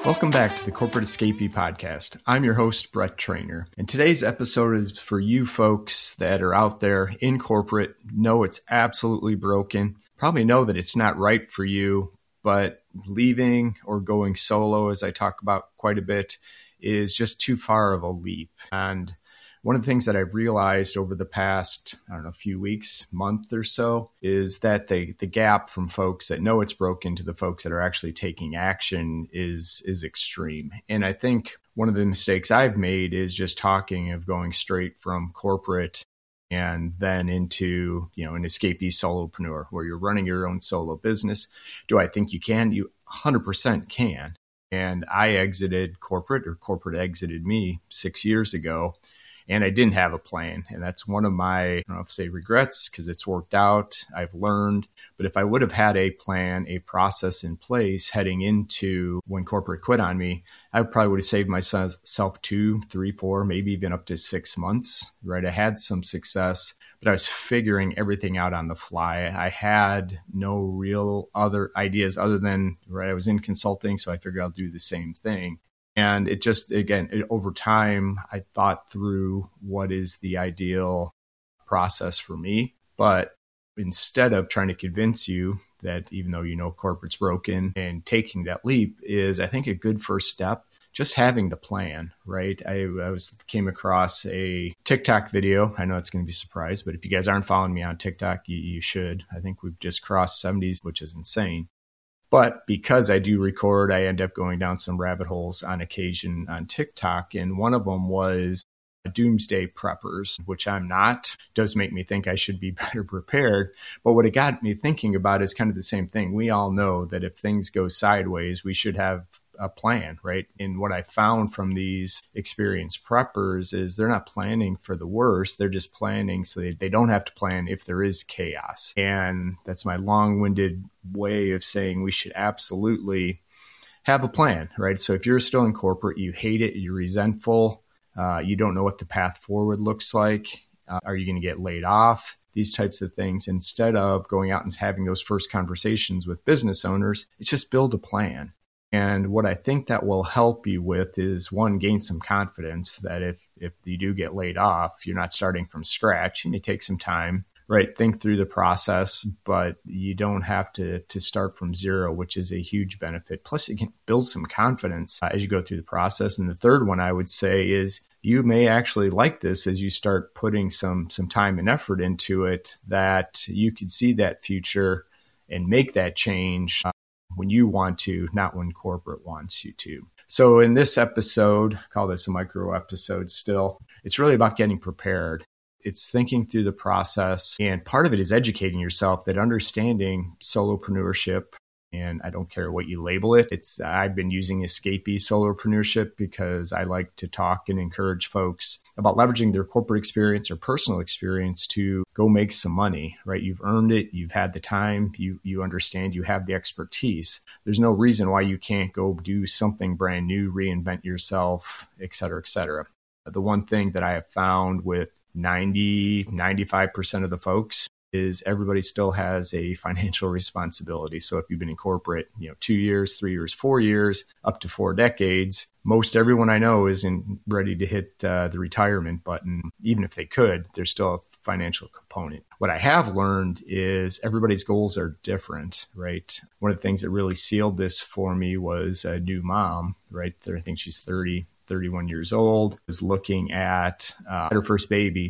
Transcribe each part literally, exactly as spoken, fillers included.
Welcome back to the Corporate Escapee Podcast. I'm your host, Brett Trainer, and today's episode is for you folks that are out there in corporate, know it's absolutely broken, probably know that it's not right for you, but leaving or going solo, as I talk about quite a bit, is just too far of a leap. And one of the things that I've realized over the past, I don't know, few weeks, month or so, is that the the gap from folks that know it's broken to the folks that are actually taking action is is extreme. And I think one of the mistakes I've made is just talking of going straight from corporate and then into, you know, an escapee solopreneur where you're running your own solo business. Do I think you can? You one hundred percent can. And I exited corporate, or corporate exited me six years ago. And I didn't have a plan. And that's one of my, I don't know if I say regrets, because it's worked out. I've learned. But if I would have had a plan, a process in place heading into when corporate quit on me, I probably would have saved myself two, three, four, maybe even up to six months, right? I had some success, but I was figuring everything out on the fly. I had no real other ideas other than, right, I was in consulting, so I figured I'll do the same thing. And it just, again, it, over time, I thought through what is the ideal process for me. But instead of trying to convince you that even though you know corporate's broken and taking that leap is, I think, a good first step, just having the plan, right? I, I was came across a TikTok video. I know it's going to be a surprise, but if you guys aren't following me on TikTok, you, you should. I think we've just crossed seventies, which is insane. But because I do record, I end up going down some rabbit holes on occasion on TikTok. And one of them was doomsday preppers, which I'm not. It does make me think I should be better prepared. But what it got me thinking about is kind of the same thing. We all know that if things go sideways, we should have a plan, right? And what I found from these experienced preppers is they're not planning for the worst. They're just planning so they, they don't have to plan if there is chaos. And that's my long-winded way of saying we should absolutely have a plan, right? So if you're still in corporate, you hate it, you're resentful, uh, you don't know what the path forward looks like. Uh, are you going to get laid off? These types of things. Instead of going out and having those first conversations with business owners, it's just build a plan. And what I think that will help you with is, one, gain some confidence that if if you do get laid off, you're not starting from scratch. You may take some time, right? Think through the process, but you don't have to to start from zero, which is a huge benefit. Plus, you can build some confidence uh, as you go through the process. And the third one I would say is you may actually like this as you start putting some some time and effort into it, that you could see that future and make that change uh, when you want to, not when corporate wants you to. So in this episode, call this a micro episode still, it's really about getting prepared. It's thinking through the process. And part of it is educating yourself that understanding solopreneurship, and I don't care what you label it. It's I've been using escapee solopreneurship because I like to talk and encourage folks about leveraging their corporate experience or personal experience to go make some money, right? You've earned it. You've had the time. You you understand. You have the expertise. There's no reason why you can't go do something brand new, reinvent yourself, et cetera, et cetera. The one thing that I have found with ninety, ninety-five percent of the folks is everybody still has a financial responsibility. So if you've been in corporate, you know, two years, three years, four years, up to four decades, most everyone I know isn't ready to hit uh, the retirement button. Even if they could, there's still a financial component. What I have learned is everybody's goals are different, right? One of the things that really sealed this for me was a new mom, right? I think she's thirty, thirty-one years old, was looking at uh, her first baby,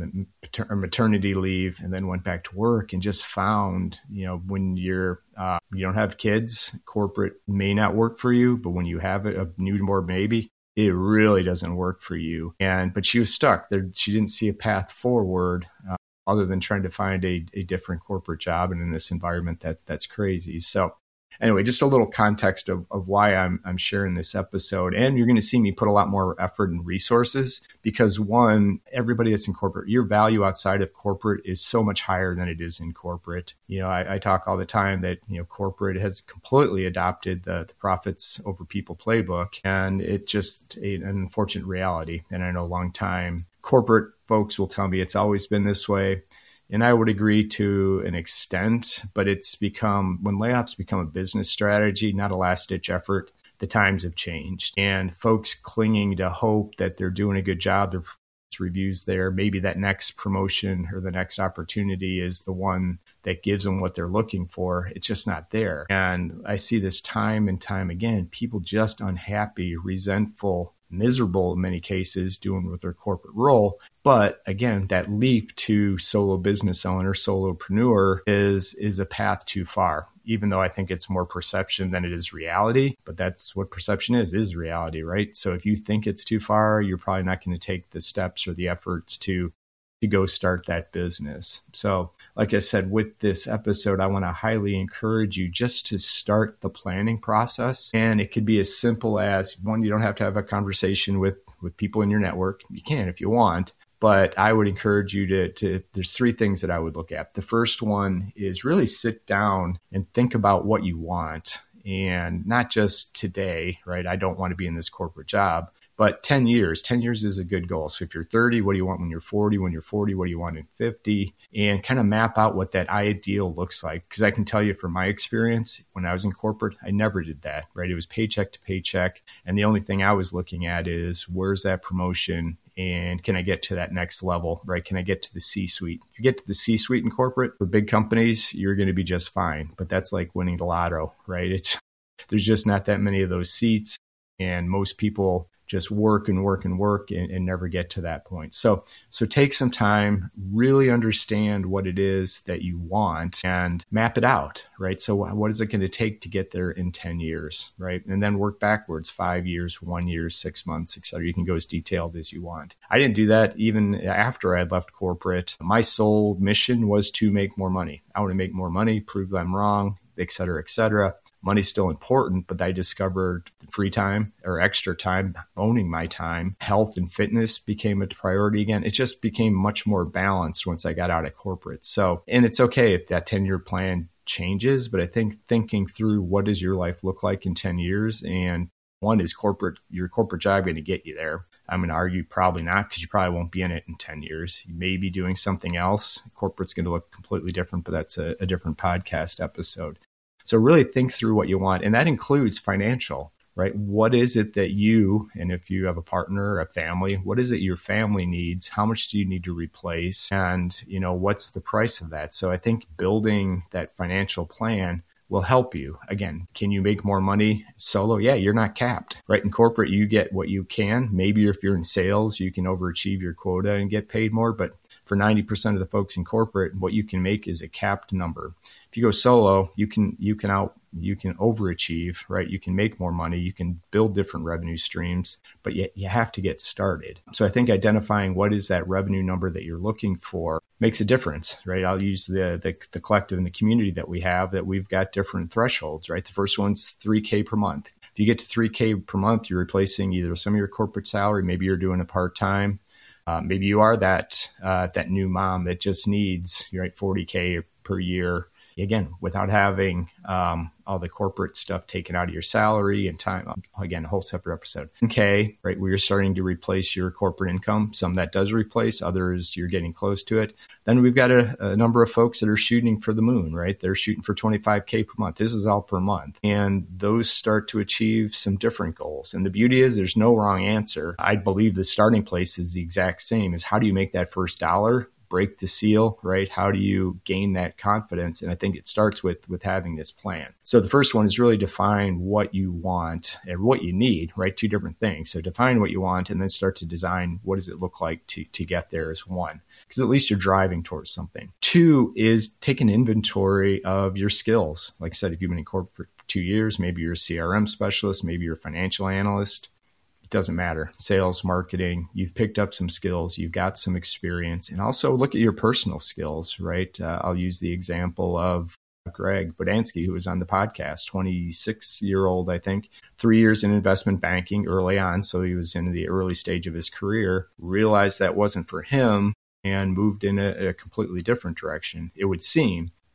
maternity leave, and then went back to work and just found, you know, when you're, uh, you don't have kids, corporate may not work for you, but when you have a newborn baby, it really doesn't work for you. And, but she was stuck there. She didn't see a path forward uh, other than trying to find a, a different corporate job. And in this environment, that that's crazy. So anyway, just a little context of, of why I'm I'm sharing this episode. And you're going to see me put a lot more effort and resources because, one, everybody that's in corporate, your value outside of corporate is so much higher than it is in corporate. You know, I, I talk all the time that, you know, corporate has completely adopted the, the profits over people playbook. And it just a, an unfortunate reality. And I know a long time corporate folks will tell me it's always been this way. And I would agree to an extent, but it's become, when layoffs become a business strategy, not a last-ditch effort the times have changed, and folks clinging to hope that they're doing a good job, their performance reviews there, maybe that next promotion or the next opportunity is the one that gives them what they're looking for. It's just not there. And I see this time and time again, people just unhappy, resentful, miserable in many cases doing with their corporate role. But again, that leap to solo business owner, solopreneur is, is a path too far, even though I think it's more perception than it is reality. But that's what perception is, is reality, right? So if you think it's too far, you're probably not going to take the steps or the efforts to, to go start that business. So like I said, with this episode, I want to highly encourage you just to start the planning process. And it could be as simple as, one, you don't have to have a conversation with, with people in your network. You can if you want. But I would encourage you to, to, there's three things that I would look at. The first one is really sit down and think about what you want, and not just today, right? I don't want to be in this corporate job, but ten years, ten years is a good goal. So if you're thirty, what do you want when you're forty? When you're forty, what do you want in fifty? And kind of map out what that ideal looks like. Because I can tell you from my experience, when I was in corporate, I never did that, right? It was paycheck to paycheck. And the only thing I was looking at is, where's that promotion? And can I get to that next level, right? Can I get to the C-suite? If you get to the C-suite in corporate for big companies, you're going to be just fine. But that's like winning the lotto, right? It's there's just not that many of those seats. And most people just work and work and work and, and never get to that point. So, so take some time, really understand what it is that you want and map it out, right? So what is it going to take to get there in ten years, right? And then work backwards, five years, one year, six months, et cetera. You can go as detailed as you want. I didn't do that even after I had left corporate. My sole mission was to make more money. I want to make more money, prove that I'm wrong, et cetera, et cetera. Money's still important, but I discovered free time or extra time, owning my time. Health and fitness became a priority again. It just became much more balanced once I got out of corporate. So, and it's okay if that ten-year plan changes, but I think thinking through what does your life look like in ten years, and one, is corporate, your corporate job going to get you there? I'm going to argue probably not, because you probably won't be in it in ten years. You may be doing something else. Corporate's going to look completely different, but that's a, a different podcast episode. So really think through what you want. And that includes financial, right? What is it that you, and if you have a partner, a family, what is it your family needs? How much do you need to replace? And, you know, what's the price of that? So I think building that financial plan will help you. Again, can you make more money solo? Yeah, you're not capped, right? In corporate, you get what you can. Maybe if you're in sales, you can overachieve your quota and get paid more. But for ninety percent of the folks in corporate, what you can make is a capped number. If you go solo, you can you can out you can overachieve, right? You can make more money, you can build different revenue streams, but yet you have to get started. So I think identifying what is that revenue number that you're looking for makes a difference, right? I'll use the the, the collective and the community that we have, that we've got different thresholds, right? The first one's three K per month. If you get to three K per month, you're replacing either some of your corporate salary, maybe you're doing a part-time. Uh, maybe you are that uh, that new mom that just needs, right, forty K per year, again, without having um, all the corporate stuff taken out of your salary and time. Again, a whole separate episode. Okay, right, where you're starting to replace your corporate income. Some that does replace, others you're getting close to it. Then we've got a, a number of folks that are shooting for the moon, right? They're shooting for twenty-five K per month. This is all per month. And those start to achieve some different goals. And the beauty is there's no wrong answer. I believe the starting place is the exact same, is how do you make that first dollar? Break the seal, right? How do you gain that confidence? And I think it starts with, with having this plan. So the first one is really define what you want and what you need, right? Two different things. So define what you want and then start to design what does it look like to, to get there as one, because at least you're driving towards something. Two is take an inventory of your skills. Like I said, if you've been in corporate for two years, maybe you're a C R M specialist, maybe you're a financial analyst. Doesn't matter. Sales, marketing, you've picked up some skills, you've got some experience, and also look at your personal skills, right? Uh, I'll use the example of Greg Bodansky, who was on the podcast, twenty-six year old, I think, three years in investment banking early on. So he was in the early stage of his career, realized that wasn't for him and moved in a, a completely different direction, it would seem. But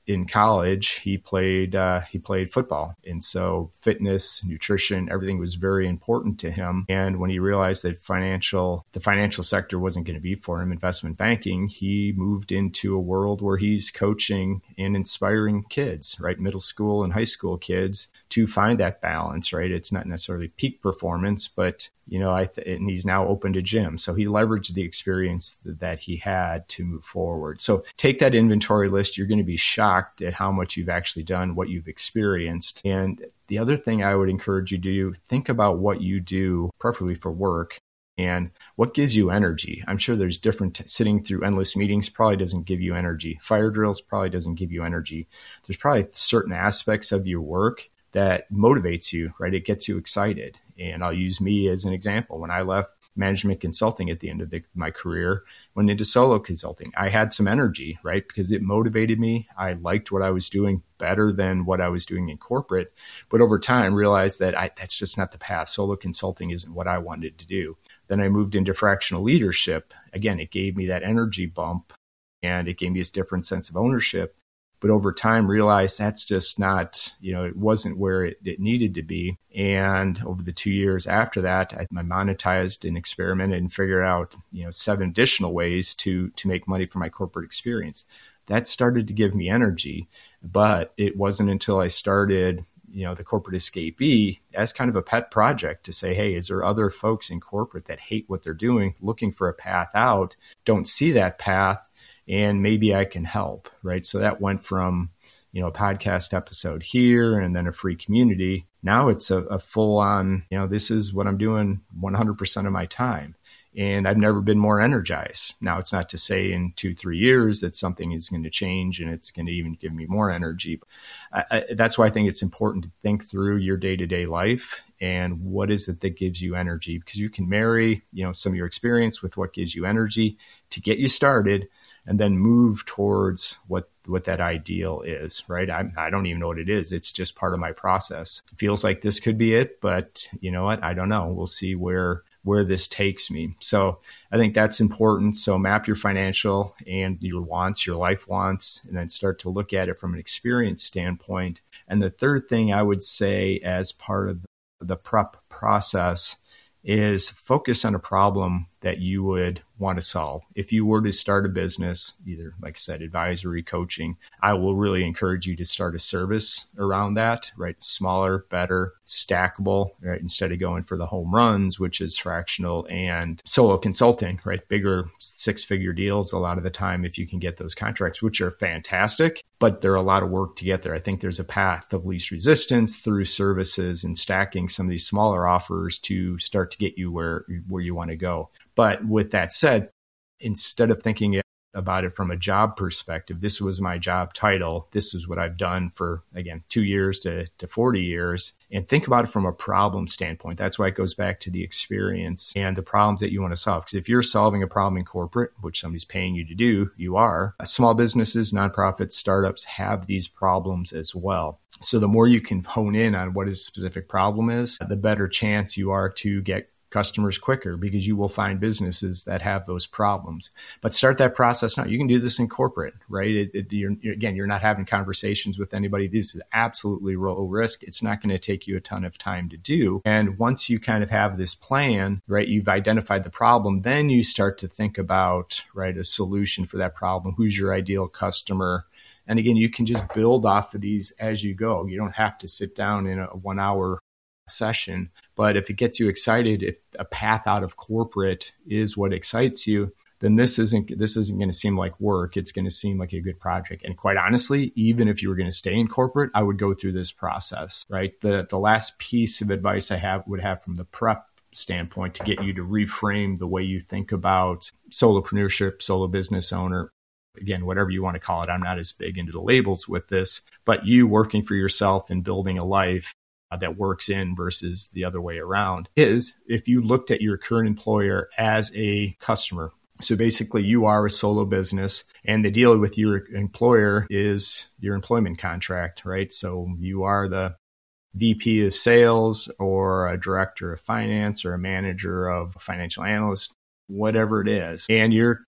in college, he played uh, he played football. And so fitness, nutrition, everything was very important to him. And when he realized that financial the financial sector wasn't going to be for him, investment banking, he moved into a world where he's coaching and inspiring kids, right? Middle school and high school kids to find that balance, right? It's not necessarily peak performance, but you know, I th- and he's now opened a gym. So he leveraged the experience th- that he had to move forward. So take that inventory list. You're going to be shocked at how much you've actually done, what you've experienced. And the other thing I would encourage you to do, think about what you do, preferably for work, and what gives you energy. I'm sure there's different, sitting through endless meetings probably doesn't give you energy. Fire drills probably doesn't give you energy. There's probably certain aspects of your work that motivates you, right? It gets you excited. And I'll use me as an example. When I left management consulting at the end of the, my career, went into solo consulting, I had some energy, right? Because it motivated me. I liked what I was doing better than what I was doing in corporate. But over time, realized that I, that's just not the path. Solo consulting isn't what I wanted to do. Then I moved into fractional leadership. Again, it gave me that energy bump and it gave me this different sense of ownership. But over time, realized that's just not, you know, it wasn't where it, it needed to be. And over the two years after that, I, I monetized and experimented and figured out, you know, seven additional ways to to make money from my corporate experience. That started to give me energy, but it wasn't until I started, you know, the Corporate Escapee as kind of a pet project to say, hey, is there other folks in corporate that hate what they're doing, looking for a path out, don't see that path, and maybe I can help, right? So that went from, you know, a podcast episode here and then a free community. Now it's a, a full on, you know, this is what I'm doing one hundred percent of my time. And I've never been more energized. Now, it's not to say in two, three years that something is going to change and it's going to even give me more energy. I, I, that's why I think it's important to think through your day-to-day life and what is it that gives you energy, because you can marry, you know, some of your experience with what gives you energy to get you started, and then move towards what, what that ideal is, right? I, I don't even know what it is. It's just part of my process. It feels like this could be it, but you know what? I don't know. We'll see where, where this takes me. So I think that's important. So map your financial and your wants, your life wants, and then start to look at it from an experience standpoint. And the third thing I would say as part of the prep process is focus on a problem that you would want to solve. If you were to start a business, either, like I said, advisory, coaching, I will really encourage you to start a service around that, right? Smaller, better, stackable, right? Instead of going for the home runs, which is fractional and solo consulting, right? Bigger six-figure deals a lot of the time if you can get those contracts, which are fantastic, but they're a lot of work to get there. I think there's a path of least resistance through services and stacking some of these smaller offers to start to get you where, where you want to go. But with that said, instead of thinking about it from a job perspective, this was my job title, this is what I've done for, again, two years to, to forty years, and think about it from a problem standpoint. That's why it goes back to the experience and the problems that you want to solve. Because if you're solving a problem in corporate, which somebody's paying you to do, you are. Small businesses, nonprofits, startups have these problems as well. So the more you can hone in on what a specific problem is, the better chance you are to get customers quicker, because you will find businesses that have those problems. But start that process now. You can do this in corporate, right? It, it, you're, again, you're not having conversations with anybody. This is absolutely low risk. It's not going to take you a ton of time to do. And once you kind of have this plan, right, you've identified the problem, then you start to think about, right, a solution for that problem. Who's your ideal customer? And again, you can just build off of these as you go. You don't have to sit down in a one hour session. But if it gets you excited, if a path out of corporate is what excites you, then this isn't this isn't going to seem like work. It's going to seem like a good project. And quite honestly, even if you were going to stay in corporate, I would go through this process, right? The the last piece of advice I have would have from the prep standpoint to get you to reframe the way you think about solopreneurship, solo business owner. Again, whatever you want to call it. I'm not as big into the labels with this, but you working for yourself and building a life that works in versus the other way around is if you looked at your current employer as a customer. So basically you are a solo business and the deal with your employer is your employment contract, right? So you are the V P of sales or a director of finance or a manager of a financial analyst, whatever it is. And you're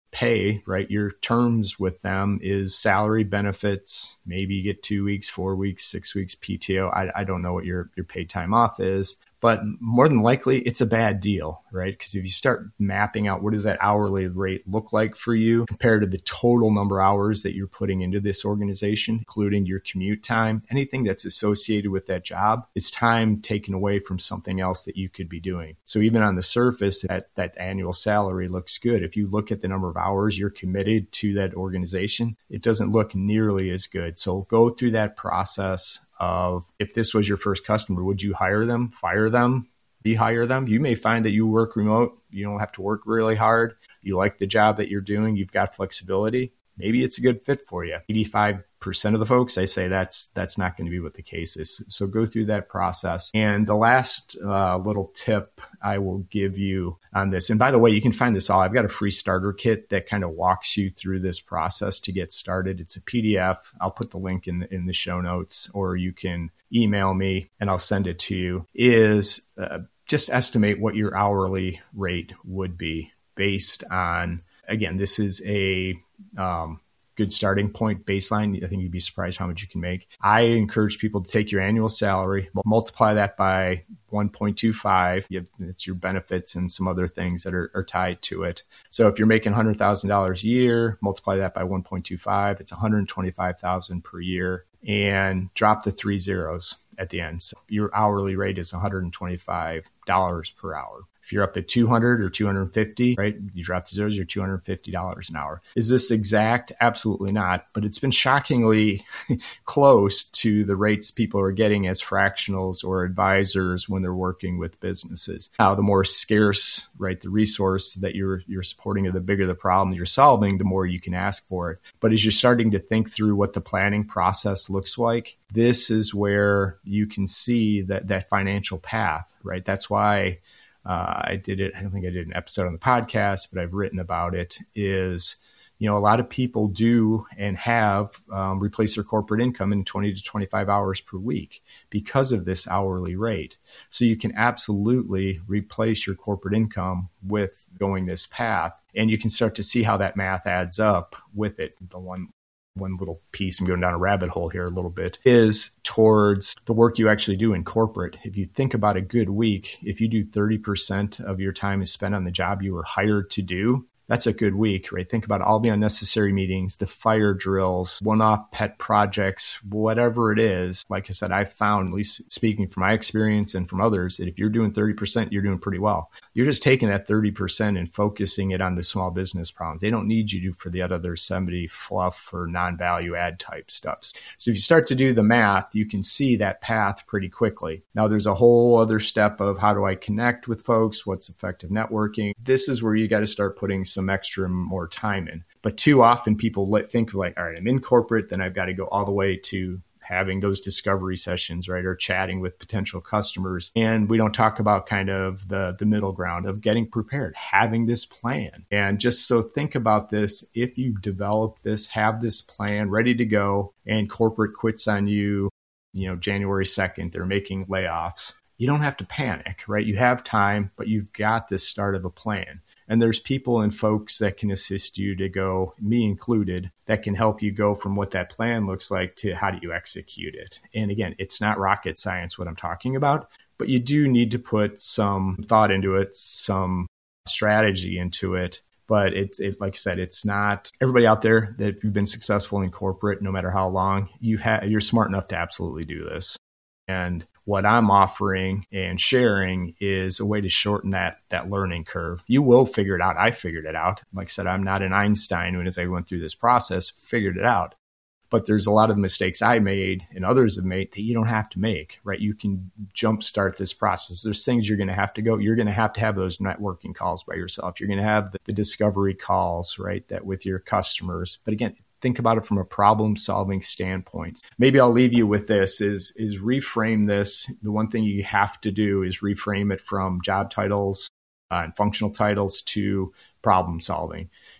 pay, right? Your terms with them is salary, benefits, maybe you get two weeks, four weeks, six weeks P T O. I, I don't know what your, your paid time off is, but more than likely it's a bad deal, right? Because if you start mapping out what does that hourly rate look like for you compared to the total number of hours that you're putting into this organization, including your commute time, anything that's associated with that job, it's time taken away from something else that you could be doing. So even on the surface, that, that annual salary looks good. If you look at the number of hours you're committed to that organization, it doesn't look nearly as good. So go through that process of, if this was your first customer, would you hire them, fire them, rehire them? You may find that you work remote. You don't have to work really hard. You like the job that you're doing. You've got flexibility. Maybe it's a good fit for you. eighty-five percent of the folks, I say that's that's not going to be what the case is. So go through that process. And the last uh, little tip I will give you on this, and by the way, you can find this all. I've got a free starter kit that kind of walks you through this process to get started. It's a P D F. I'll put the link in the, in the show notes, or you can email me and I'll send it to you, is uh, just estimate what your hourly rate would be based on, again, this is a um, good starting point baseline. I think you'd be surprised how much you can make. I encourage people to take your annual salary, multiply that by one point two five. It's your benefits and some other things that are, are tied to it. So if you're making one hundred thousand dollars a year, multiply that by one point two five, it's one hundred twenty-five thousand dollars per year, and drop the three zeros at the end. So your hourly rate is one hundred twenty-five dollars per hour. If you're up to two hundred or two hundred fifty, right, you drop the zeros, you're two hundred fifty dollars an hour. Is this exact? Absolutely not. But it's been shockingly close to the rates people are getting as fractionals or advisors when they're working with businesses. Now, the more scarce, right, the resource that you're you're supporting, or the bigger the problem that you're solving, the more you can ask for it. But as you're starting to think through what the planning process looks like, this is where you can see that that financial path, right? That's why Uh, I did it. I don't think I did an episode on the podcast, but I've written about it. Is, you know, a lot of people do and have um, replaced their corporate income in twenty to twenty-five hours per week because of this hourly rate. So you can absolutely replace your corporate income with going this path, and you can start to see how that math adds up with it. The one One little piece, I'm going down a rabbit hole here a little bit, is towards the work you actually do in corporate. If you think about a good week, if you do thirty percent of your time is spent on the job you were hired to do, that's a good week, right? Think about all the unnecessary meetings, the fire drills, one-off pet projects, whatever it is. Like I said, I've found, at least speaking from my experience and from others, that if you're doing thirty percent, you're doing pretty well. You're just taking that thirty percent and focusing it on the small business problems. They don't need you to for the other seventy fluff or non-value add type stuff. So if you start to do the math, you can see that path pretty quickly. Now, there's a whole other step of how do I connect with folks? What's effective networking? This is where you got to start putting some extra more time in. But too often people let, think like, all right, I'm in corporate, then I've got to go all the way to having those discovery sessions, right? Or chatting with potential customers. And we don't talk about kind of the, the middle ground of getting prepared, having this plan. And just so think about this, if you develop this, have this plan ready to go, and corporate quits on you, you know, January second, they're making layoffs. You don't have to panic, right? You have time, but you've got this start of a plan. And there's people and folks that can assist you to go, me included, that can help you go from what that plan looks like to how do you execute it. And again, it's not rocket science what I'm talking about, but you do need to put some thought into it, some strategy into it. But it's it, like I said, it's not everybody out there that if you've been successful in corporate, no matter how long, you ha- you're smart enough to absolutely do this. And what I'm offering and sharing is a way to shorten that that learning curve. You will figure it out. I figured it out. Like I said, I'm not an Einstein when as I went through this process, figured it out. But there's a lot of mistakes I made and others have made that you don't have to make, right? You can jumpstart this process. There's things you're going to have to go. You're going to have to have those networking calls by yourself. You're going to have the, the discovery calls, right? That with your customers. But again, think about it from a problem-solving standpoint. Maybe I'll leave you with this, is, is reframe this. The one thing you have to do is reframe it from job titles uh, and functional titles to problem-solving.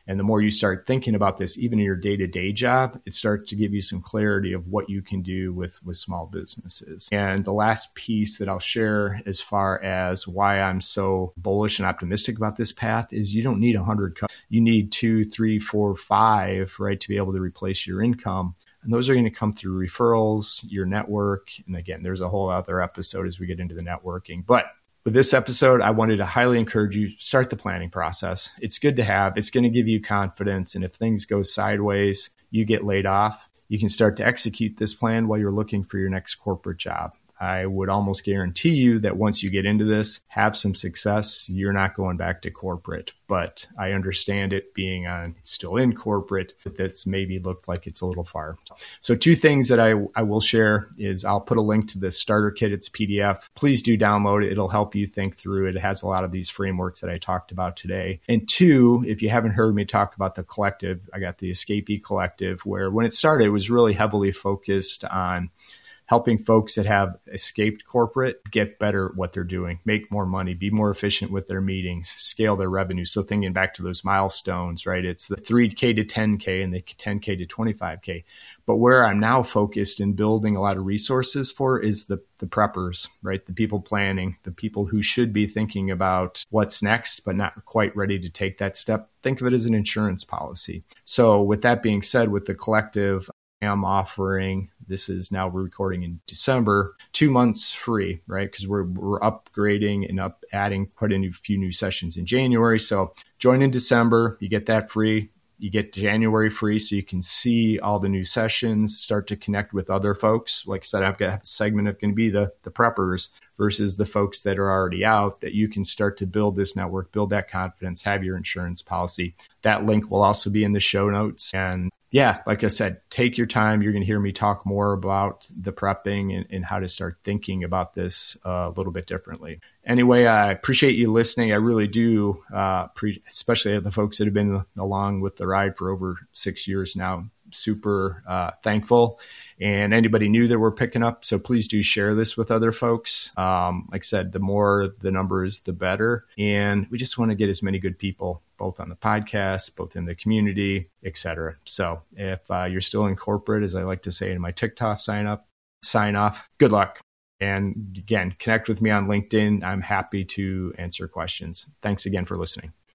And the more you start thinking about this, even in your day-to-day job, it starts to give you some clarity of what you can do with, with small businesses. And the last piece that I'll share as far as why I'm so bullish and optimistic about this path is you don't need one hundred customers. You need two, three, four, five, right, to be able to replace your income. And those are going to come through referrals, your network. And again, there's a whole other episode as we get into the networking. But with this episode, I wanted to highly encourage you, start the planning process. It's good to have. It's going to give you confidence. And if things go sideways, you get laid off, you can start to execute this plan while you're looking for your next corporate job. I would almost guarantee you that once you get into this, have some success, you're not going back to corporate. But I understand it being on still in corporate, but that's maybe looked like it's a little far. So two things that I, I will share is I'll put a link to the starter kit. It's P D F. Please do download it. It'll help you think through it. It has a lot of these frameworks that I talked about today. And two, if you haven't heard me talk about the collective, I got the Escapee Collective, where when it started, it was really heavily focused on helping folks that have escaped corporate get better at what they're doing, make more money, be more efficient with their meetings, scale their revenue. So thinking back to those milestones, right? It's the three K to ten K and the ten K to twenty-five K. But where I'm now focused in building a lot of resources for is the, the preppers, right? The people planning, the people who should be thinking about what's next, but not quite ready to take that step. Think of it as an insurance policy. So with that being said, with the collective, I'm offering, this is now we're recording in December, two months free, right? Because we're we're upgrading and up adding quite a new, few new sessions in January. So join in December, you get that free. You get January free so you can see all the new sessions, start to connect with other folks. Like I said, I've got a segment of going to be the, the preppers versus the folks that are already out, that you can start to build this network, build that confidence, have your insurance policy. That link will also be in the show notes. And yeah, like I said, take your time. You're going to hear me talk more about the prepping and, and how to start thinking about this uh, a little bit differently. Anyway, I appreciate you listening. I really do, uh, pre- especially the folks that have been along with the ride for over six years now. Super uh, thankful. And anybody new that we're picking up, so please do share this with other folks. Um, like I said, the more the numbers, the better. And we just want to get as many good people, both on the podcast, both in the community, et cetera. So if uh, you're still in corporate, as I like to say in my TikTok sign up, sign off, good luck. And again, connect with me on LinkedIn. I'm happy to answer questions. Thanks again for listening.